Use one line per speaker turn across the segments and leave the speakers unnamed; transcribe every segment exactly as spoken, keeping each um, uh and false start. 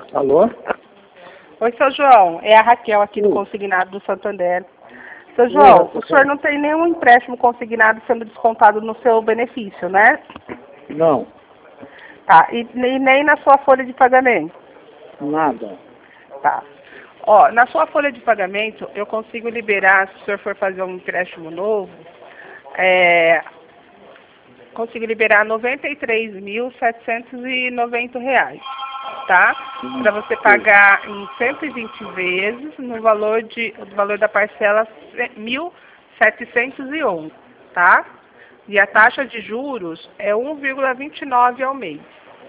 Alô?
Oi, seu João. É a Raquel aqui do Consignado do Santander. Seu João, o senhor não tem nenhum empréstimo consignado sendo descontado no seu benefício, né?
Não,
Tá. E, e nem na sua folha de pagamento?
nada.
Tá. Ó, na sua folha de pagamento, eu consigo liberar, se o senhor for fazer um empréstimo novo, é, consigo liberar noventa e três mil setecentos e noventa reais, tá? Para você pagar em cento e vinte vezes no valor, de, no valor da parcela mil setecentos e onze, tá? E a taxa de juros é um vírgula vinte e nove ao mês.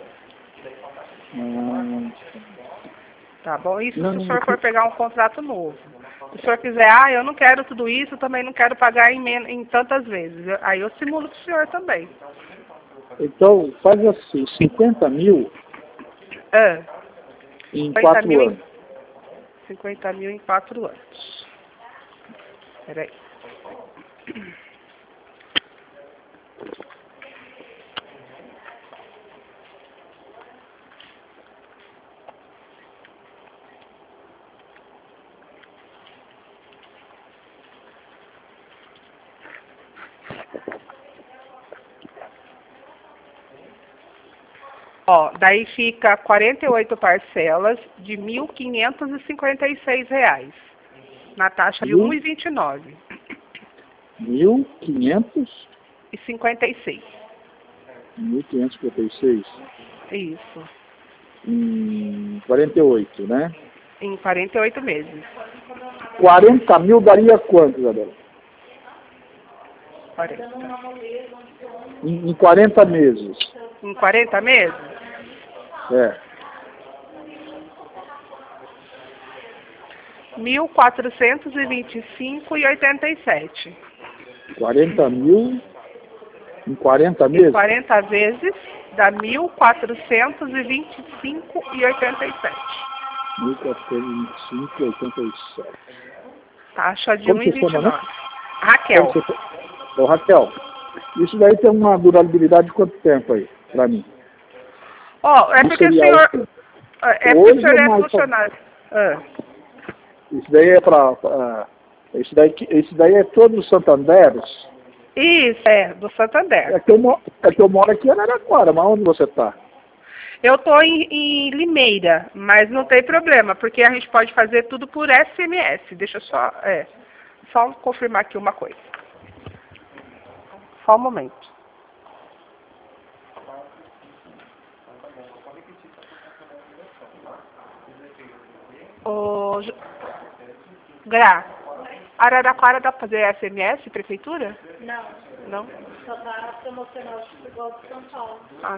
Hum,
Tá bom? Isso
não,
se o
não,
senhor for pegar um contrato novo. Se o senhor quiser, ah, eu não quero tudo isso, também não quero pagar em, men em tantas vezes. Eu- Aí eu simulo para o senhor também.
então, faz assim, cinquenta mil
Ah,
em
cinquenta
quatro
mil,
anos.
em, cinquenta mil em quatro anos. Peraí. Ó, daí fica quarenta e oito parcelas de mil quinhentos e cinquenta e seis reais, na taxa de um
Mil?
vírgula vinte e nove
Mil quinhentos?
e cinquenta e seis.
Mil quinhentos e cinquenta e seis.
Isso,
Em quarenta e oito, né?
em quarenta e oito meses.
Quarenta mil daria quanto, Isabela?
quarenta.
Em, em quarenta meses.
Em quarenta meses?
É.
mil quatrocentos e vinte e cinco e oitenta e sete.
quarenta mil em quarenta
Em
meses?
quarenta vezes dá mil quatrocentos e vinte e cinco e oitenta e sete.
mil quatrocentos e vinte e cinco e oitenta e sete.
Taxa de
Como
um
você
vírgula vinte e
chama, né?
nove. Raquel.
Como você... Ô, Raquel, isso daí tem uma durabilidade de quanto tempo aí, pra mim?
Ó, é
Não
porque o
seria
senhor. É porque o
hoje
senhor
ou
é
mais?
funcionário. Ah.
Isso daí é pra... pra isso, daí, isso daí é todos os Santanderos?
Isso, é, do Santander.
É que, eu, mo- é que eu moro aqui em Araraquara, mas onde você está?
Eu tô em, em Limeira, mas não tem problema, porque a gente pode fazer tudo por S M S. Deixa eu só, é, só confirmar aqui uma coisa. Só um momento. Ô, Ju- Gra, Araraquara dá pra fazer S M S, prefeitura?
Não,
Não?
só tá promocional igual de São Paulo.
Ah.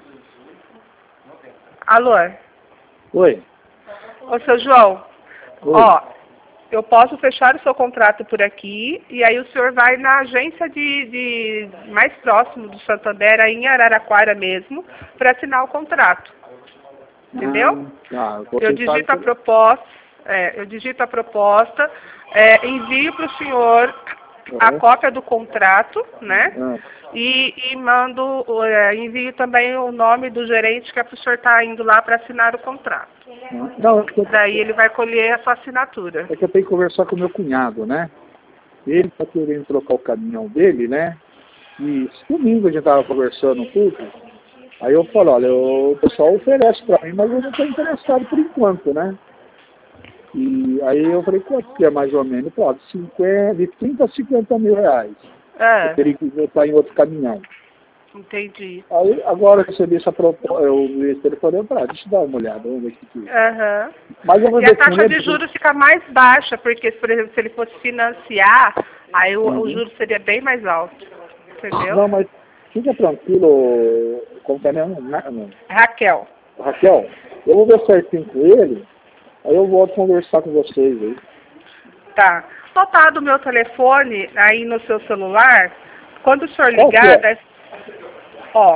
Alô?
Oi.
Ô, seu João,
Oi.
ó, eu posso fechar o seu contrato por aqui e aí o senhor vai na agência de, de mais próximo do Santander, aí em Araraquara mesmo, para assinar o contrato. Entendeu?
Ah, tá.
Eu
Você
digito
sabe
a proposta, é, eu digito a proposta, é, envio para o senhor a
É.
cópia do contrato, né?
Ah.
E, e mando, é, envio também o nome do gerente que é para o senhor estar indo lá para assinar o contrato.
Não, é que, eu,
Daí ele vai colher a sua assinatura.
é que eu tenho que conversar com o meu cunhado, né? Ele está querendo trocar o caminhão dele, né? E domingo a gente estava conversando um pouco. Aí eu falo, olha, o pessoal oferece para mim, mas eu não estou interessado por enquanto, né? E aí eu falei, quanto que é mais ou menos? Pô, de, cinquenta, de trinta a cinquenta mil reais. Eu
É,
teria que voltar em outro caminhão.
entendi.
Aí agora eu recebi essa proposta, eu vi esse telefone, eu falei, ah, deixa eu dar uma olhada, vamos ver o que que é.
Aham.
Mas eu vou
E
ver
a
com
taxa
ele.
de juros fica mais baixa, porque, por exemplo, se ele fosse financiar, aí o, o
Uhum.
juro seria bem mais alto. Entendeu?
Não, mas fica tranquilo, como que é mesmo? Na- não.
Raquel.
Raquel, eu vou ver certinho com ele, aí eu volto conversar com vocês aí.
Tá. Notado o meu telefone aí no seu celular, quando o senhor
Qual que
ligar,
é?
deve- ó,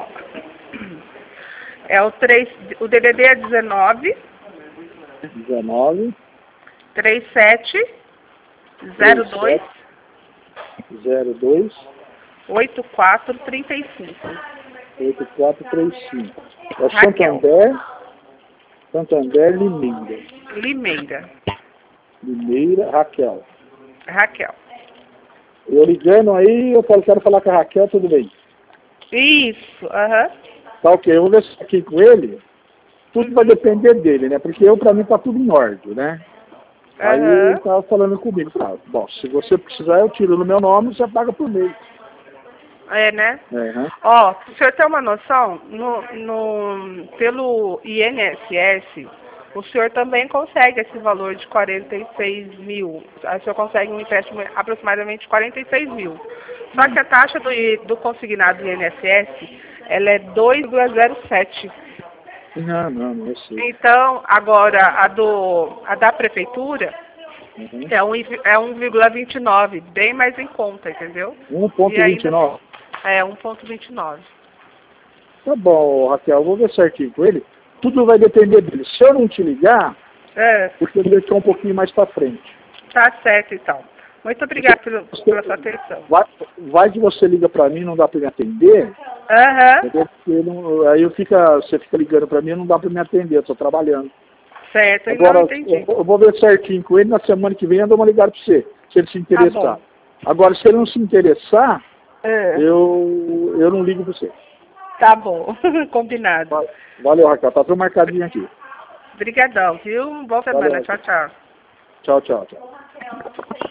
é o três, o D D D é dezenove,
dezenove,
trinta e sete, zero dois,
zero dois,
oitenta e quatro, trinta e cinco.
oito quatro três cinco. É o
Raquel.
Santander, Santander, Limeira.
Limeira.
Limeira, Raquel.
Raquel.
Eu ligando aí, eu falo, quero falar com a Raquel, tudo bem.
Isso, aham.
Tá ok, eu vou ver se aqui com ele, tudo vai depender dele, né? Porque eu, pra mim, tá tudo em ordem, né? Aí
Aham.
ele tava falando comigo, ah, bom, se você precisar, eu tiro no meu nome, você paga por mês.
É, né?
É, né?
Ó, pra você ter uma noção, no, no, pelo I N S S, o senhor também consegue esse valor de quarenta e seis mil. O senhor consegue um empréstimo aproximadamente de quarenta e seis mil. Só que a taxa do, I- do consignado do I N S S, ela é dois vírgula zero sete.
Não, não, não, eu sei.
Então, agora, a, do, a da prefeitura
Uhum.
é um, é um vírgula vinte e nove, bem mais em conta, entendeu?
um ponto
E
vinte e nove.
ainda- É, um vírgula vinte e nove.
Tá bom, Raquel, eu vou ver certinho com ele. Tudo vai depender dele. Se eu não te ligar,
É,
porque ele ficar um pouquinho mais pra frente.
tá certo, então. Muito obrigada pelo, pela sua atenção.
Vai, vai que você liga pra mim, não dá pra me atender,
Aham,
entendeu? Porque não- aí eu fica, você fica ligando pra mim, não dá pra me atender, eu tô trabalhando.
certo,
Agora,
não entendi.
eu, eu vou ver certinho com ele, na semana que vem eu dou uma ligada pra você, se ele se interessar.
bom.
Agora, se ele não se interessar,
É,
eu, eu não ligo pra você.
tá bom, combinado.
Va- Valeu, Raquel, tá tudo marcadinho aqui.
Obrigadão, viu? Boa semana,
Valeu.
tchau, tchau.
Tchau, tchau, tchau.